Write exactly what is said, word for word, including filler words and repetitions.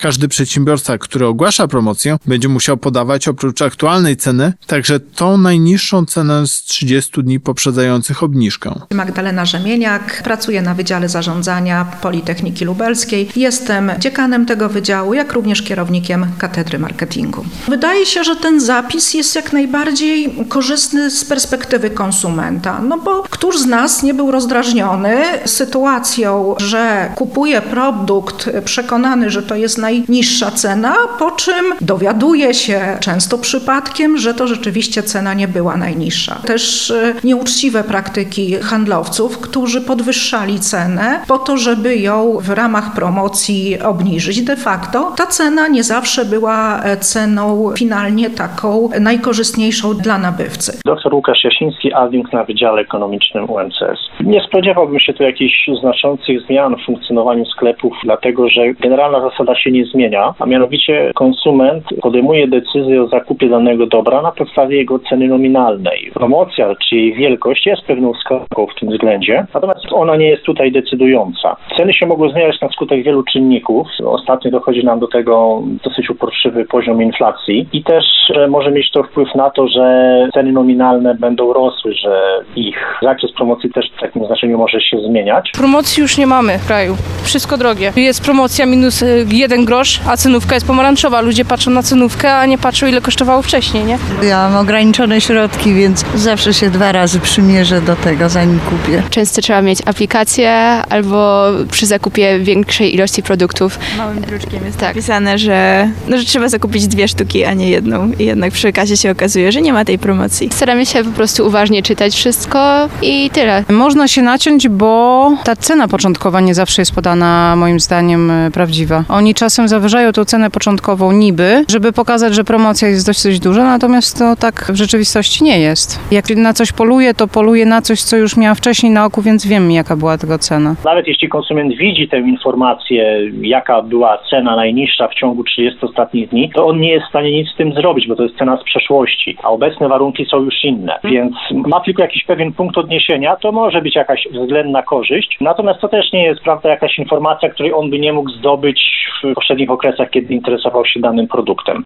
Każdy przedsiębiorca, który ogłasza promocję, będzie musiał podawać oprócz aktualnej ceny także tą najniższą cenę z trzydziestu dni poprzedzających obniżkę. Magdalena Rzemieniak, pracuję na Wydziale Zarządzania Politechniki Lubelskiej. Jestem dziekanem tego wydziału, jak również kierownikiem Katedry Marketingu. Wydaje się, że ten zapis jest jak najbardziej korzystny z perspektywy konsumenta, no bo któż z nas nie był rozdrażniony sytuacją, że kupuje produkt przekonany, że to jest najniższa cena, po czym dowiaduje się często przypadkiem, że to rzeczywiście cena nie była najniższa. Też nieuczciwe praktyki handlowców, którzy podwyższali cenę po to, żeby ją w ramach promocji obniżyć. De facto ta cena nie zawsze była ceną finalnie taką najkorzystniejszą dla nabywcy. Doktor Łukasz Jasiński, adiunkt na Wydziale Ekonomicznym U M C S. Nie spodziewałbym się tu jakichś znaczących zmian w funkcjonowaniu sklepów, dlatego że generalna zasada się nie zmienia, a mianowicie konsument podejmuje decyzję o zakupie danego dobra na podstawie jego ceny nominalnej. Promocja, czy jej wielkość jest pewną wskazówką w tym względzie, natomiast ona nie jest tutaj decydująca. Ceny się mogą zmieniać na skutek wielu czynników. Ostatnio dochodzi nam do tego dosyć uporczywy poziom inflacji i też może mieć to wpływ na to, że ceny nominalne będą rosły, że ich zakres promocji też w takim znaczeniu może się zmieniać. Promocji już nie mamy w kraju. Wszystko drogie. Jest promocja minus jeden grosz, a cenówka jest pomarańczowa. Ludzie patrzą na cenówkę, a nie patrzą, ile kosztowało wcześniej, nie? Ja mam ograniczone środki, więc zawsze się dwa razy przymierzę do tego, zanim kupię. Często trzeba mieć aplikację albo przy zakupie większej ilości produktów. Małym druczkiem jest tak napisane, że, no, że trzeba zakupić dwie sztuki, a nie jedną. I jednak przy kasie się okazuje, że nie ma tej promocji. Staramy się po prostu uważnie czytać wszystko i tyle. Można się naciąć, bo ta cena początkowa nie zawsze jest podana, moim zdaniem, prawdziwa. Oni czasem zawyżają tą cenę początkową niby, żeby pokazać, że promocja jest dosyć duża, natomiast to tak w rzeczywistości nie jest. Jak na coś poluję, to poluję na coś, co już miałam wcześniej na oku, więc wiem, jaka była tego cena. Nawet jeśli konsument widzi tę informację, jaka była cena najniższa w ciągu trzydziestu ostatnich dni, to on nie jest w stanie nic z tym zrobić, bo to jest cena z przeszłości, a obecne warunki są już inne. Więc ma tylko jakiś pewien punkt odniesienia, to może być jakaś względna korzyść, natomiast to też nie jest, prawda, jakaś informacja, której on by nie mógł zdobyć w poprzednich okresach, kiedy interesował się danym produktem.